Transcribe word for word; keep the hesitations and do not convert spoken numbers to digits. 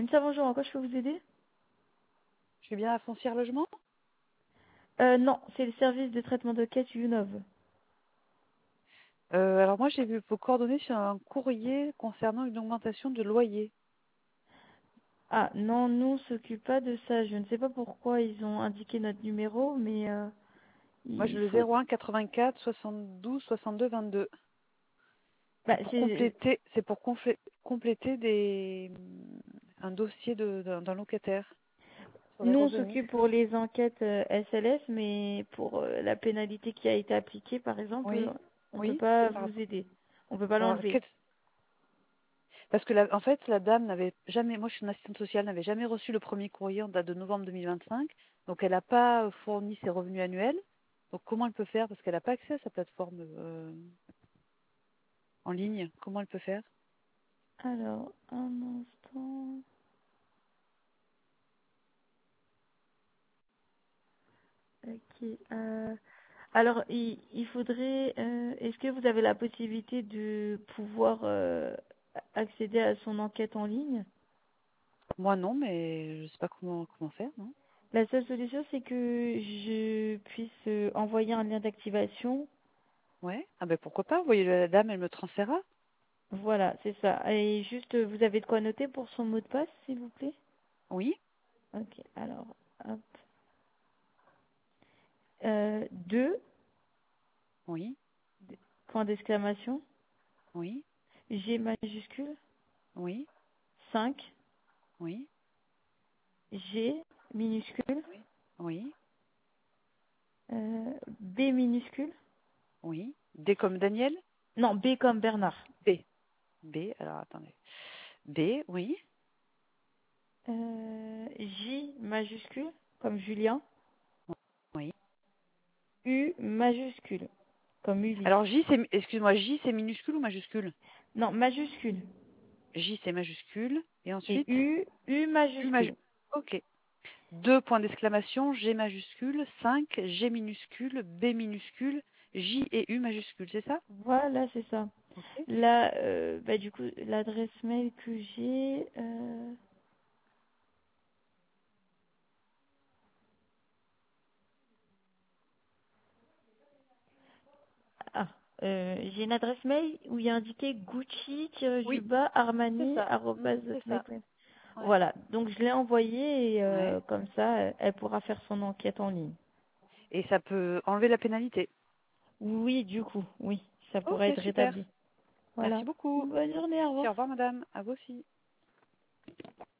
Anissa, bonjour, en quoi je peux vous aider? Je suis bien à Foncière Logement? euh, Non, c'est le service de traitement de quête Unov. Euh, alors moi, j'ai vu vos coordonnées sur un courrier concernant une augmentation de loyer. Ah, non, nous, on s'occupe pas de ça. Je ne sais pas pourquoi ils ont indiqué notre numéro, mais euh, Moi, j'ai il le faut... zéro un quatre-vingt-quatre soixante-douze soixante-deux vingt-deux. Bah, C'est pour c'est... compléter, c'est pour conflé- compléter des, un dossier de- d'un d'un locataire sur les Nous, on revenus. s'occupe pour les enquêtes euh, S L S, mais pour euh, la pénalité qui a été appliquée, par exemple, Oui, on peut oui, pas c'est par vous rapport. aider. On peut pas Alors, l'enlever. quel- parce que la- en fait, la dame n'avait jamais, moi je suis une assistante sociale, n'avait jamais reçu le premier courrier en date de novembre deux mille vingt-cinq. Donc, elle n'a pas fourni ses revenus annuels. Donc, comment elle peut faire? Parce qu'elle n'a pas accès à sa plateforme. euh, En ligne, comment elle peut faire? Alors, un instant... Ok. euh, Alors, il, il faudrait... euh, Est-ce que vous avez la possibilité de pouvoir euh, accéder à son enquête en ligne? Moi non, mais je sais pas comment comment faire, non? La seule solution, c'est que je puisse euh, envoyer un lien d'activation. Ouais. Ah ben pourquoi pas, vous voyez la dame, elle me transférera. Voilà, c'est ça. Et juste, euh, vous avez de quoi noter pour son mot de passe, s'il vous plaît? Oui, Ok, alors, hop. Euh, deux, oui, point d'exclamation, oui, G majuscule, oui, cinq, oui, G minuscule, oui, oui, euh, B minuscule, oui. D comme Daniel? non, B comme Bernard, B. B, alors attendez. B, oui, euh, J majuscule, comme Julien, oui. U majuscule, comme Ulysse. Alors J, c'est, excuse-moi, J c'est minuscule ou majuscule? Non, majuscule. J c'est majuscule. Et Et ensuite, U, U U majuscule. majuscule. Ok. Deux points d'exclamation, G majuscule, cinq, G minuscule, B minuscule, J et U majuscule, c'est ça? Voilà, c'est ça. Ok. Là, euh, bah, du coup, l'adresse mail que j'ai... euh, Ah, euh, j'ai une adresse mail où il y a indiqué Oui, Gucci-du-bas c'est Armani ça. arobase C'est hotmail ça. point fr. Ouais. Voilà, donc je l'ai envoyé et Ouais. euh, comme ça, euh, elle pourra faire son enquête en ligne. Et ça peut enlever la pénalité. Oui, du coup, oui, ça pourrait Ok, être super. rétabli. Merci Voilà. beaucoup. Bonne journée, au Merci, revoir. au revoir madame. À vous aussi.